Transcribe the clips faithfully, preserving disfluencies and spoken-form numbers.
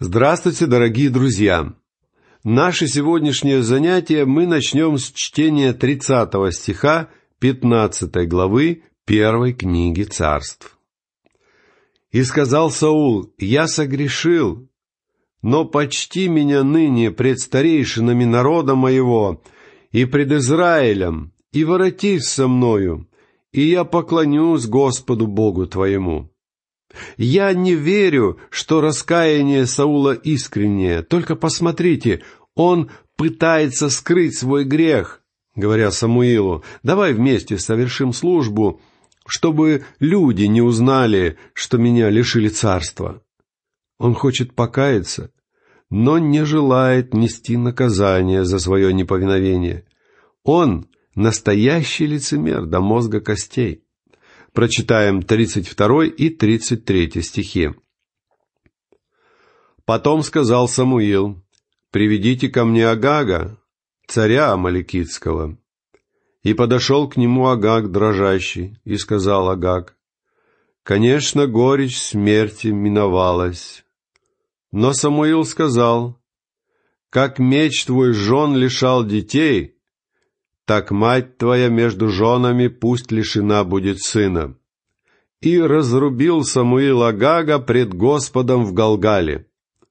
Здравствуйте, дорогие друзья! Наше сегодняшнее занятие мы начнем с чтения тридцатого стиха пятнадцатой главы первой книги Царств. «И сказал Саул: Я согрешил, но почти меня ныне пред старейшинами народа моего и пред Израилем, и воротись со мною, и я поклонюсь Господу Богу твоему. Я не верю, что раскаяние Саула искреннее. Только посмотрите, он пытается скрыть свой грех, говоря Самуилу: давай вместе совершим службу, чтобы люди не узнали, что меня лишили царства. Он хочет покаяться, но не желает нести наказание за свое неповиновение. Он настоящий лицемер до мозга костей. Прочитаем тридцать второй и тридцать третий стихи. «Потом сказал Самуил: приведите ко мне Агага, царя Амалекитского. И подошел к нему Агаг дрожащий, и сказал Агаг: конечно, горечь смерти миновалась. Но Самуил сказал: как меч твой жен лишал детей, так мать твоя между женами пусть лишена будет сына. И разрубил Самуил Агага пред Господом в Галгале».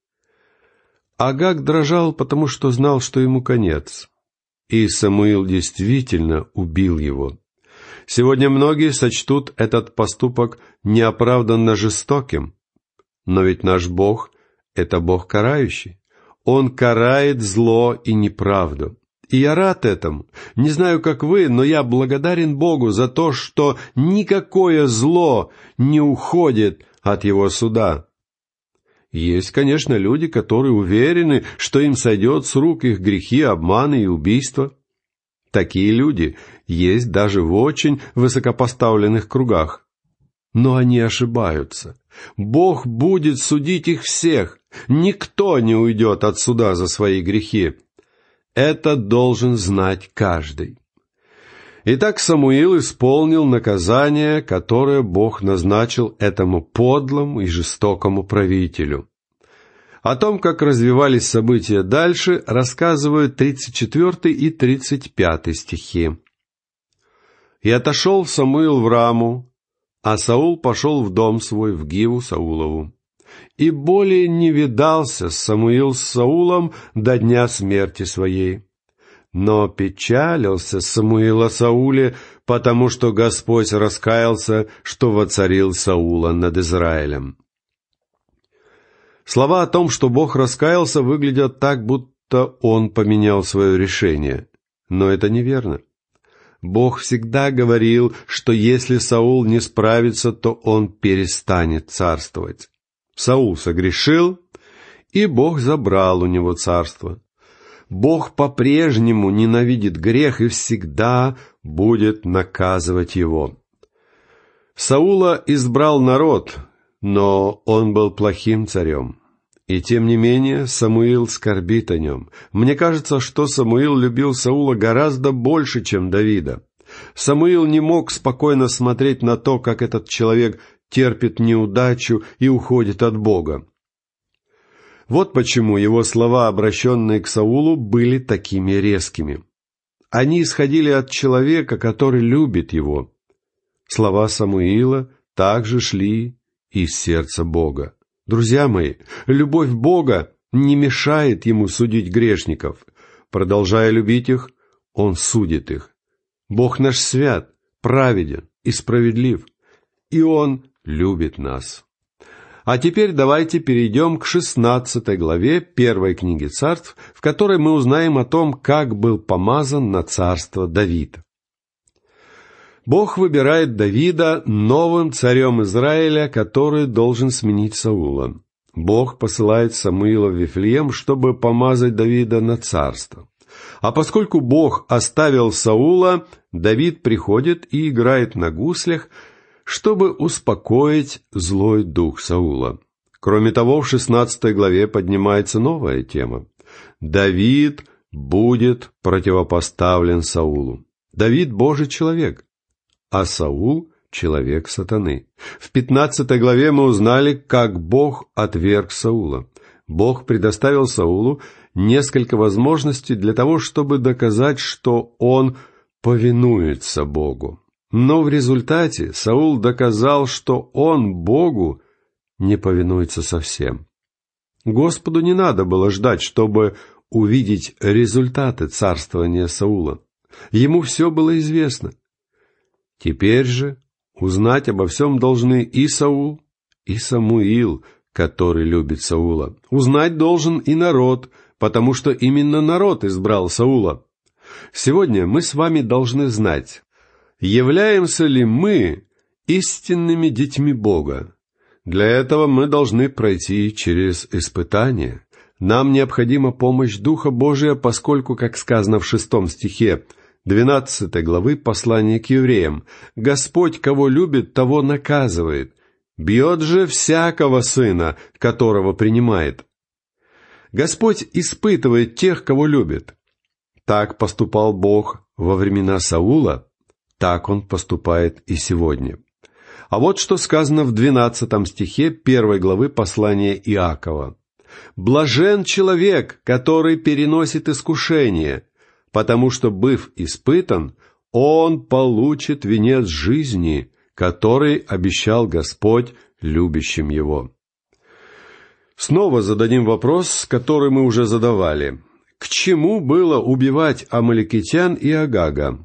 Агаг дрожал, потому что знал, что ему конец. И Самуил действительно убил его. Сегодня многие сочтут этот поступок неоправданно жестоким. Но ведь наш Бог — это Бог карающий. Он карает зло и неправду. И я рад этому. Не знаю, как вы, но я благодарен Богу за то, что никакое зло не уходит от Его суда. Есть, конечно, люди, которые уверены, что им сойдет с рук их грехи, обманы и убийства. Такие люди есть даже в очень высокопоставленных кругах. Но они ошибаются. Бог будет судить их всех. Никто не уйдет от суда за свои грехи. Это должен знать каждый. Итак, Самуил исполнил наказание, которое Бог назначил этому подлому и жестокому правителю. О том, как развивались события дальше, рассказывают тридцать четвёртый и тридцать пятый стихи. «И отошел Самуил в Раму, а Саул пошел в дом свой в Гиву Саулову. И более не видался Самуил с Саулом до дня смерти своей. Но печалился Самуил о Сауле, потому что Господь раскаялся, что воцарил Саула над Израилем». Слова о том, что Бог раскаялся, выглядят так, будто Он поменял свое решение. Но это неверно. Бог всегда говорил, что если Саул не справится, то он перестанет царствовать. Саул согрешил, и Бог забрал у него царство. Бог по-прежнему ненавидит грех и всегда будет наказывать его. Саула избрал народ, но он был плохим царем. И тем не менее Самуил скорбит о нем. Мне кажется, что Самуил любил Саула гораздо больше, чем Давида. Самуил не мог спокойно смотреть на то, как этот человек терпит неудачу и уходит от Бога. Вот почему его слова, обращенные к Саулу, были такими резкими. Они исходили от человека, который любит его. Слова Самуила также шли из сердца Бога. Друзья мои, любовь Бога не мешает Ему судить грешников. Продолжая любить их, Он судит их. Бог наш свят, праведен и справедлив, и Он любит нас. А теперь давайте перейдем к шестнадцатой главе первой книги Царств, в которой мы узнаем о том, как был помазан на царство Давид. Бог выбирает Давида новым царем Израиля, который должен сменить Саула. Бог посылает Самуила в Вифлеем, чтобы помазать Давида на царство. А поскольку Бог оставил Саула, Давид приходит и играет на гуслях, чтобы успокоить злой дух Саула. Кроме того, в шестнадцатой главе поднимается новая тема. Давид будет противопоставлен Саулу. Давид – Божий человек, а Саул — человек сатаны. В пятнадцатой главе мы узнали, как Бог отверг Саула. Бог предоставил Саулу несколько возможностей для того, чтобы доказать, что он повинуется Богу. Но в результате Саул доказал, что он Богу не повинуется совсем. Господу не надо было ждать, чтобы увидеть результаты царствования Саула. Ему все было известно. Теперь же узнать обо всем должны и Саул, и Самуил, который любит Саула. Узнать должен и народ, потому что именно народ избрал Саула. Сегодня мы с вами должны знать, являемся ли мы истинными детьми Бога. Для этого мы должны пройти через испытания. Нам необходима помощь Духа Божия, поскольку, как сказано в шестом стихе двенадцатой главы послания к евреям, «Господь, кого любит, того наказывает, бьет же всякого сына, которого принимает». Господь испытывает тех, кого любит. Так поступал Бог во времена Саула, так Он поступает и сегодня. А вот что сказано в двенадцатом стихе первой главы послания Иакова. «Блажен человек, который переносит искушение, потому что, быв испытан, он получит венец жизни, который обещал Господь любящим его». Снова зададим вопрос, который мы уже задавали. К чему было убивать амаликитян и Агага?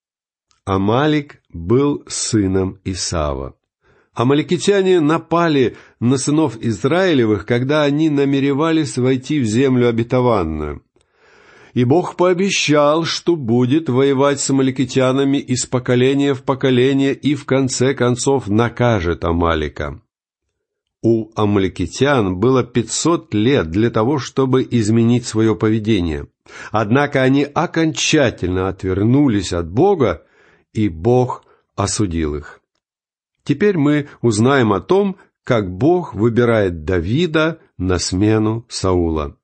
Амалик был сыном Исава. Амаликитяне напали на сынов Израилевых, когда они намеревались войти в землю обетованную. И Бог пообещал, что будет воевать с амаликитянами из поколения в поколение и в конце концов накажет Амалика. У амаликитян было пятьсот лет для того, чтобы изменить свое поведение. Однако они окончательно отвернулись от Бога, и Бог осудил их. Теперь мы узнаем о том, как Бог выбирает Давида на смену Саула.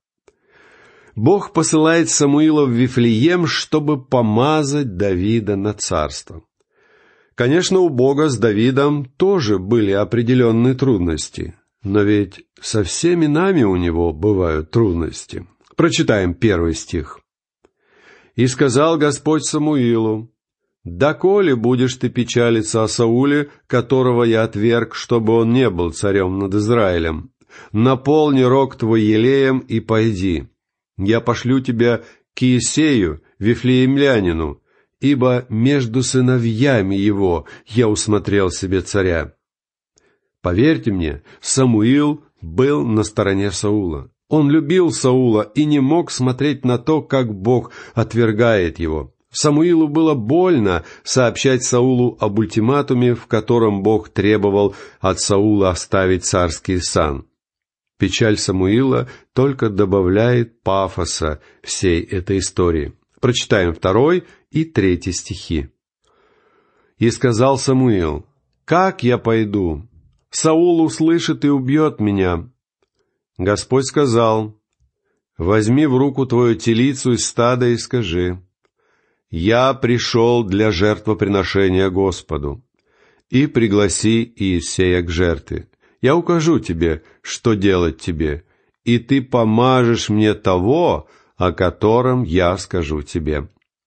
Бог посылает Самуила в Вифлеем, чтобы помазать Давида на царство. Конечно, у Бога с Давидом тоже были определенные трудности, но ведь со всеми нами у него бывают трудности. Прочитаем первый стих. «И сказал Господь Самуилу: доколе будешь ты печалиться о Сауле, которого я отверг, чтобы он не был царем над Израилем? Наполни рог твой елеем и пойди. Я пошлю тебя к Иисею, вифлеемлянину, ибо между сыновьями его я усмотрел себе царя». Поверьте мне, Самуил был на стороне Саула. Он любил Саула и не мог смотреть на то, как Бог отвергает его. Самуилу было больно сообщать Саулу об ультиматуме, в котором Бог требовал от Саула оставить царский сан. Печаль Самуила только добавляет пафоса всей этой истории. Прочитаем второй и третий стихи. «И сказал Самуил: как я пойду? Саул услышит и убьет меня. Господь сказал: возьми в руку твою телицу из стада и скажи: я пришел для жертвоприношения Господу, и пригласи Иисея к жертве. Я укажу тебе, что делать тебе, и ты помажешь мне того, о котором я скажу тебе».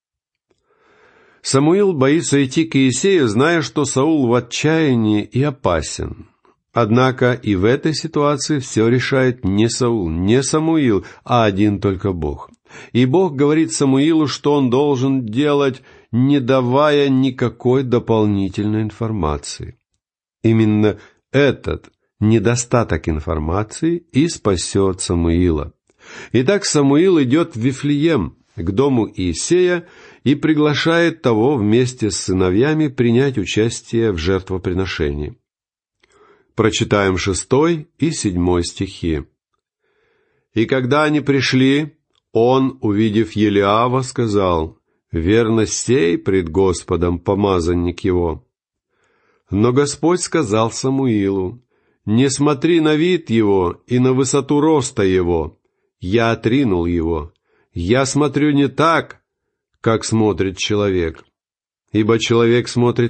Самуил боится идти к Иисею, зная, что Саул в отчаянии и опасен. Однако и в этой ситуации все решает не Саул, не Самуил, а один только Бог. И Бог говорит Самуилу, что он должен делать, не давая никакой дополнительной информации. Именно этот недостаток информации и спасет Самуила. Итак, Самуил идет в Вифлеем, к дому Иисея, и приглашает того вместе с сыновьями принять участие в жертвоприношении. Прочитаем шестой и седьмой стихи. «И когда они пришли, он, увидев Елиава, сказал: верно сей пред Господом помазанник его. Но Господь сказал Самуилу: не смотри на вид его и на высоту роста его. Я отринул его. Я смотрю не так, как смотрит человек. Ибо человек смотрит на лицо, а Господь смотрит на сердце.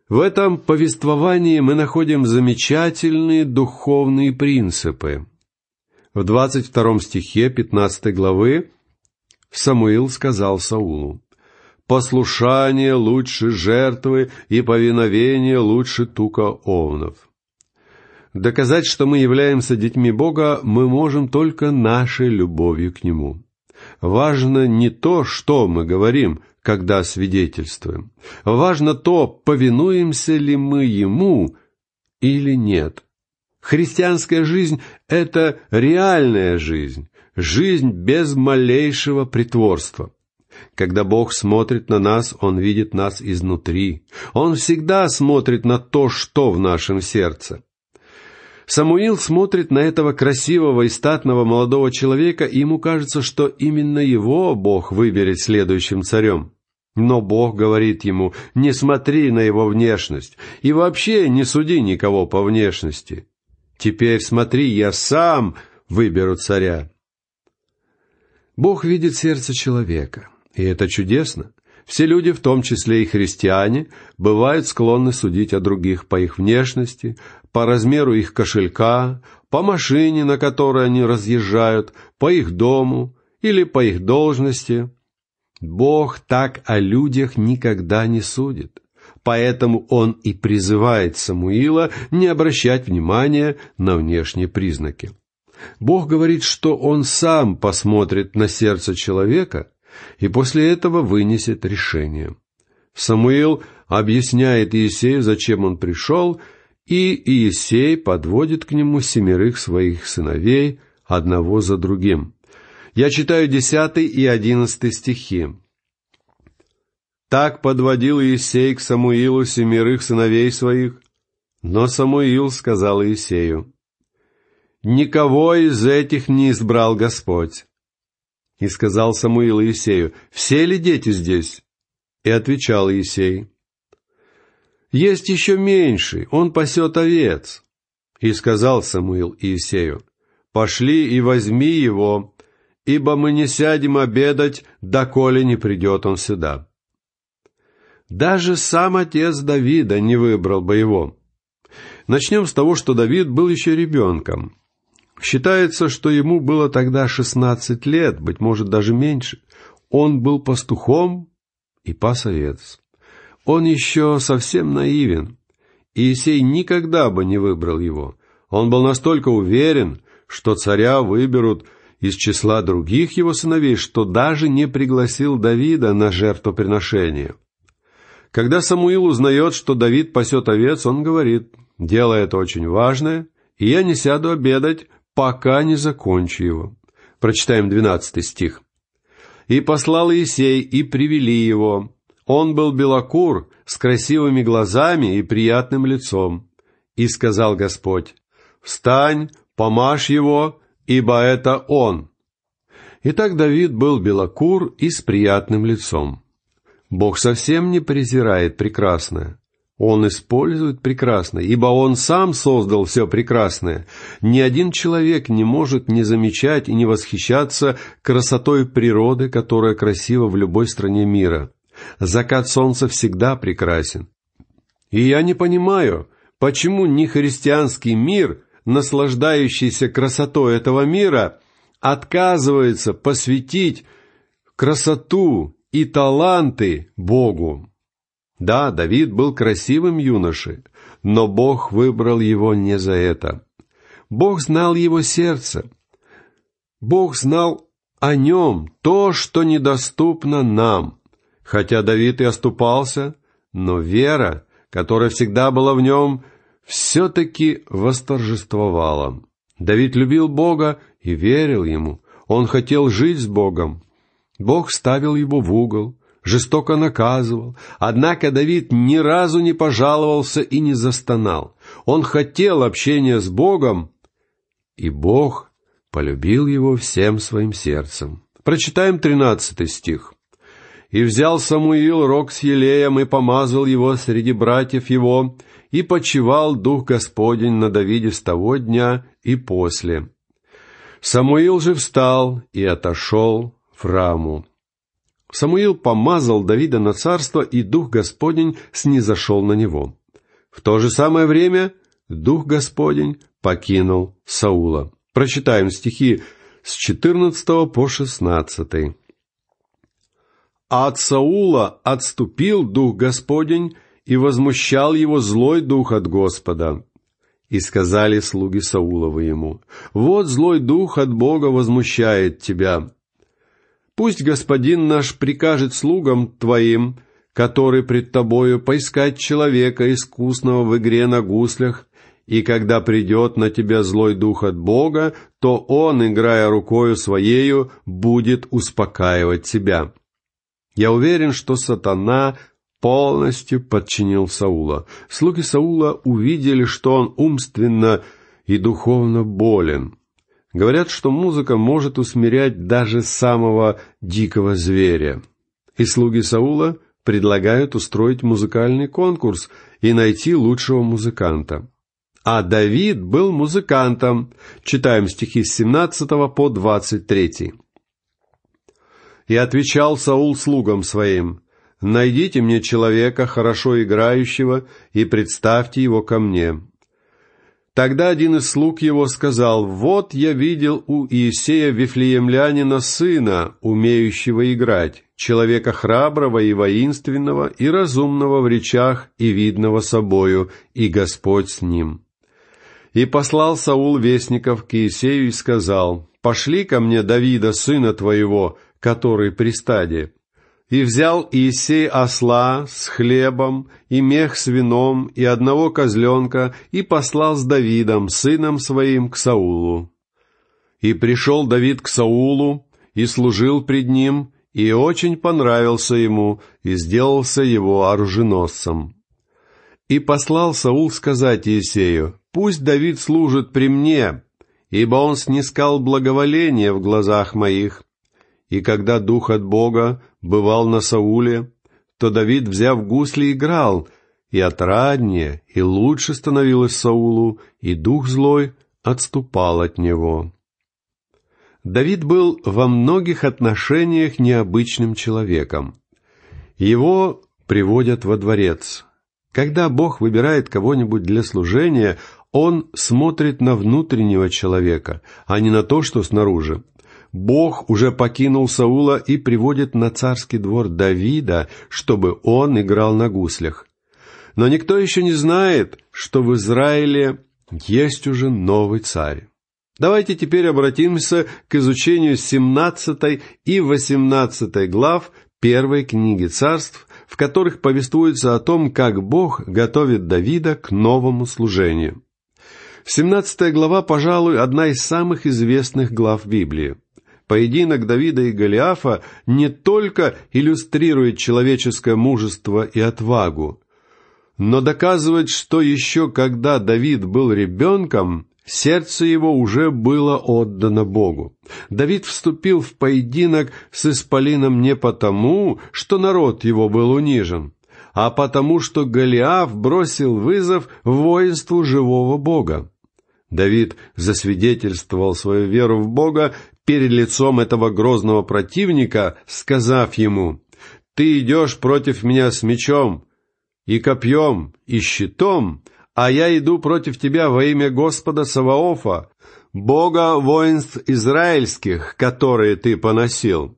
В этом повествовании мы находим замечательные духовные принципы. В двадцать втором стихе пятнадцатой главы Самуил сказал Саулу: «Послушание лучше жертвы, и повиновение лучше тука овнов». Доказать, что мы являемся детьми Бога, мы можем только нашей любовью к Нему. Важно не то, что мы говорим, когда свидетельствуем. Важно то, повинуемся ли мы Ему или нет. Христианская жизнь — это реальная жизнь, жизнь без малейшего притворства. Когда Бог смотрит на нас, Он видит нас изнутри. Он всегда смотрит на то, что в нашем сердце. Самуил смотрит на этого красивого и статного молодого человека, и ему кажется, что именно его Бог выберет следующим царем. Но Бог говорит ему: не смотри на его внешность, и вообще не суди никого по внешности. Теперь смотри, я сам выберу царя. Бог видит сердце человека, и это чудесно. Все люди, в том числе и христиане, бывают склонны судить о других по их внешности, по размеру их кошелька, по машине, на которой они разъезжают, по их дому или по их должности. Бог так о людях никогда не судит. Поэтому Он и призывает Самуила не обращать внимания на внешние признаки. Бог говорит, что Он сам посмотрит на сердце человека и после этого вынесет решение. Самуил объясняет Иисею, зачем он пришел, и Иисей подводит к нему семерых своих сыновей, одного за другим. Я читаю десятый и одиннадцатый стихи. «Так подводил Иисей к Самуилу семерых сыновей своих, но Самуил сказал Иисею: никого из этих не избрал Господь. И сказал Самуил Иисею: все ли дети здесь? И отвечал Иисей: есть еще меньший, он пасет овец. И сказал Самуил Иисею: пошли и возьми его, ибо мы не сядем обедать, доколе не придет он сюда. Даже сам отец Давида не выбрал бы его. Начнем с того, что Давид был еще ребенком. Считается, что ему было тогда шестнадцать лет, быть может, даже меньше. Он был пастухом и пас овец. Он еще совсем наивен. Иисей никогда бы не выбрал его. Он был настолько уверен, что царя выберут из числа других его сыновей, что даже не пригласил Давида на жертвоприношение. Когда Самуил узнает, что Давид пасет овец, он говорит: дело это очень важное, и я не сяду обедать, пока не закончу его. Прочитаем двенадцатый стих. «И послал Иисей, и привели его. Он был белокур, с красивыми глазами и приятным лицом. И сказал Господь: встань, помажь его, ибо это он». Итак, Давид был белокур и с приятным лицом. Бог совсем не презирает прекрасное. Он использует прекрасное, ибо Он сам создал все прекрасное. Ни один человек не может не замечать и не восхищаться красотой природы, которая красива в любой стране мира. Закат солнца всегда прекрасен. И я не понимаю, почему нехристианский мир, наслаждающийся красотой этого мира, отказывается посвятить красоту и таланты Богу. Да, Давид был красивым юношей, но Бог выбрал его не за это. Бог знал его сердце. Бог знал о нем то, что недоступно нам. Хотя Давид и оступался, но вера, которая всегда была в нем, все-таки восторжествовала. Давид любил Бога и верил Ему. Он хотел жить с Богом. Бог ставил его в угол, жестоко наказывал. Однако Давид ни разу не пожаловался и не застонал. Он хотел общения с Богом, и Бог полюбил его всем своим сердцем. Прочитаем тринадцатый стих. «И взял Самуил рог с елеем и помазал его среди братьев его, и почивал Дух Господень на Давиде с того дня и после. Самуил же встал и отошел в Раму». Самуил помазал Давида на царство, и Дух Господень снизошел на него. В то же самое время Дух Господень покинул Саула. Прочитаем стихи с четырнадцатого по шестнадцатый. «А от Саула отступил Дух Господень, и возмущал его злой дух от Господа. И сказали слуги Сауловы ему: вот злой дух от Бога возмущает тебя. Пусть господин наш прикажет слугам твоим, которые пред тобою, поискать человека, искусного в игре на гуслях, и когда придет на тебя злой дух от Бога, то он, играя рукою своею, будет успокаивать тебя». Я уверен, что сатана полностью подчинил Саула. Слуги Саула увидели, что он умственно и духовно болен. Говорят, что музыка может усмирять даже самого дикого зверя. И слуги Саула предлагают устроить музыкальный конкурс и найти лучшего музыканта. А Давид был музыкантом. Читаем стихи с семнадцатого по двадцать третий. «И отвечал Саул слугам своим: найдите мне человека, хорошо играющего, и представьте его ко мне. Тогда один из слуг его сказал: вот я видел у Иисея Вифлеемлянина сына, умеющего играть, человека храброго и воинственного, и разумного в речах, и видного собою, и Господь с ним. И послал Саул вестников к Иисею и сказал: пошли ко мне Давида, сына твоего, который при стаде. И взял Иисей осла с хлебом, и мех с вином, и одного козленка, и послал с Давидом, сыном своим, к Саулу. И пришел Давид к Саулу, и служил пред ним, и очень понравился ему, и сделался его оруженосцем. И послал Саул сказать Иисею: пусть Давид служит при мне, ибо он снискал благоволение в глазах моих. И когда дух от Бога бывал на Сауле, то Давид, взяв гусли, играл, и отраднее, и лучше становилось Саулу, и дух злой отступал от него». Давид был во многих отношениях необычным человеком. Его приводят во дворец. Когда Бог выбирает кого-нибудь для служения, Он смотрит на внутреннего человека, а не на то, что снаружи. Бог уже покинул Саула и приводит на царский двор Давида, чтобы он играл на гуслях. Но никто еще не знает, что в Израиле есть уже новый царь. Давайте теперь обратимся к изучению семнадцатой и восемнадцатой глав первой книги Царств, в которых повествуется о том, как Бог готовит Давида к новому служению. семнадцатая глава, пожалуй, одна из самых известных глав Библии. Поединок Давида и Голиафа не только иллюстрирует человеческое мужество и отвагу, но доказывает, что еще когда Давид был ребенком, сердце его уже было отдано Богу. Давид вступил в поединок с исполином не потому, что народ его был унижен, а потому, что Голиаф бросил вызов воинству живого Бога. Давид засвидетельствовал свою веру в Бога перед лицом этого грозного противника, сказав ему: «Ты идешь против меня с мечом и копьем и щитом, а я иду против тебя во имя Господа Саваофа, Бога воинств израильских, которые ты поносил».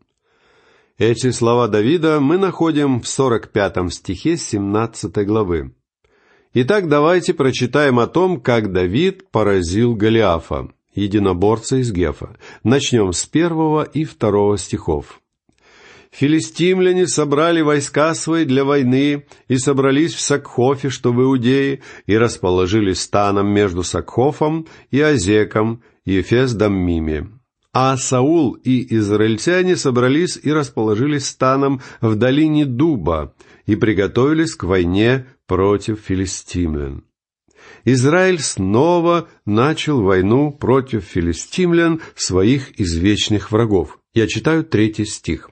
Эти слова Давида мы находим в сорок пятом стихе семнадцатой главы. Итак, давайте прочитаем о том, как Давид поразил Голиафа, единоборца из Гефа. Начнем с первого и второго стихов. «Филистимляне собрали войска свои для войны и собрались в Сакхофе, что в Иудее, и расположились станом между Сакхофом и Азеком и Эфес-Даммиме. А Саул и израильтяне собрались и расположились станом в долине Дуба и приготовились к войне против филистимлян». Израиль снова начал войну против филистимлян, своих извечных врагов. Я читаю третий стих.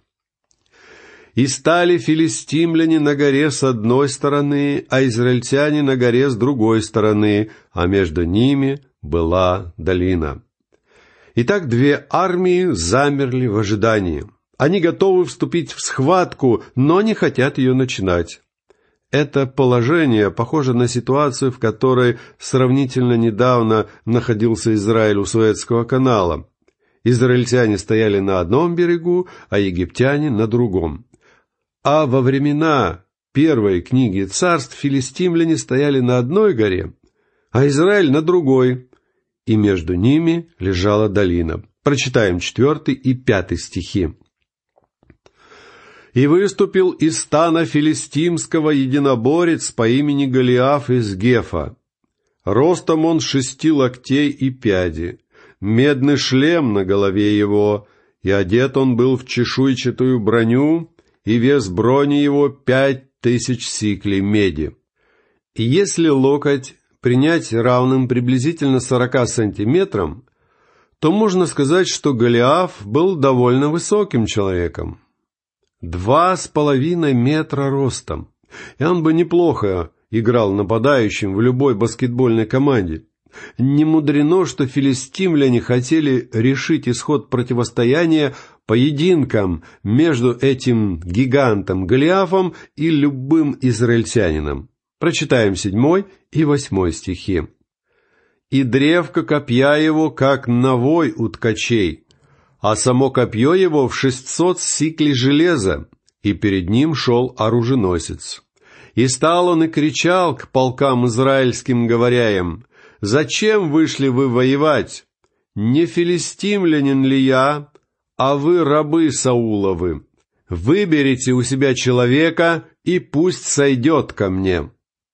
«И стали филистимляне на горе с одной стороны, а израильтяне на горе с другой стороны, а между ними была долина». Итак, две армии замерли в ожидании. Они готовы вступить в схватку, но не хотят ее начинать. Это положение похоже на ситуацию, в которой сравнительно недавно находился Израиль у Суэцкого канала. Израильтяне стояли на одном берегу, а египтяне на другом. А во времена первой книги царств филистимляне стояли на одной горе, а Израиль на другой, и между ними лежала долина. Прочитаем четвертый и пятый стихи. «И выступил из стана филистимского единоборец по имени Голиаф из Гефа. Ростом он шести локтей и пяди, медный шлем на голове его, и одет он был в чешуйчатую броню, и вес брони его пять тысяч сиклей меди. И если локоть принять равным приблизительно сорока сантиметрам, то можно сказать, что Голиаф был довольно высоким человеком. Два с половиной метра ростом, и он бы неплохо играл нападающим в любой баскетбольной команде. Не мудрено, что филистимляне хотели решить исход противостояния поединком между этим гигантом Голиафом и любым израильтянином. Прочитаем седьмой и восьмой стихи. «И древко копья его, как навой у ткачей, а само копье его в шестьсот сиклей железа, и перед ним шел оруженосец. И стал он и кричал к полкам израильским, говоря им: «Зачем вышли вы воевать? Не филистимлянин ли я, а вы рабы Сауловы? Выберите у себя человека, и пусть сойдет ко мне».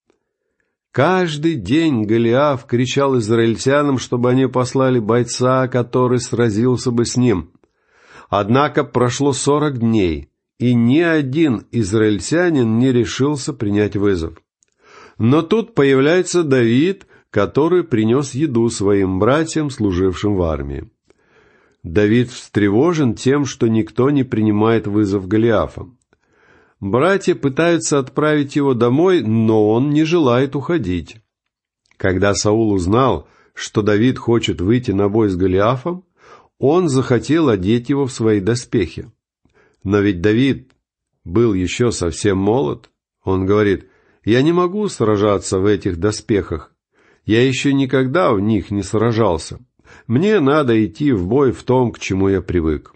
Каждый день Голиаф кричал израильтянам, чтобы они послали бойца, который сразился бы с ним. Однако прошло сорок дней, и ни один израильтянин не решился принять вызов. Но тут появляется Давид, который принес еду своим братьям, служившим в армии. Давид встревожен тем, что никто не принимает вызов Голиафа. Братья пытаются отправить его домой, но он не желает уходить. Когда Саул узнал, что Давид хочет выйти на бой с Голиафом, он захотел одеть его в свои доспехи. Но ведь Давид был еще совсем молод. Он говорит: «Я не могу сражаться в этих доспехах. Я еще никогда в них не сражался. Мне надо идти в бой в том, к чему я привык».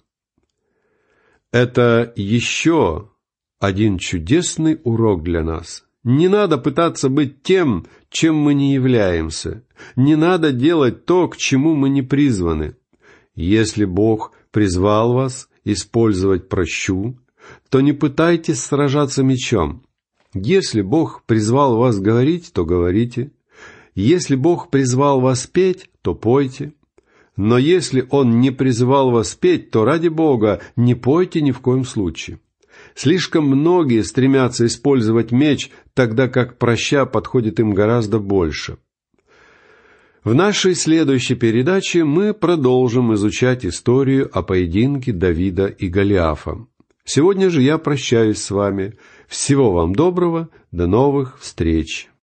Это еще один чудесный урок для нас. Не надо пытаться быть тем, чем мы не являемся. Не надо делать то, к чему мы не призваны. Если Бог призвал вас использовать пращу, то не пытайтесь сражаться мечом. Если Бог призвал вас говорить, то говорите. Если Бог призвал вас петь, то пойте. Но если Он не призвал вас петь, то ради Бога не пойте ни в коем случае. Слишком многие стремятся использовать меч, тогда как праща подходит им гораздо больше. В нашей следующей передаче мы продолжим изучать историю о поединке Давида и Голиафа. Сегодня же я прощаюсь с вами. Всего вам доброго, до новых встреч!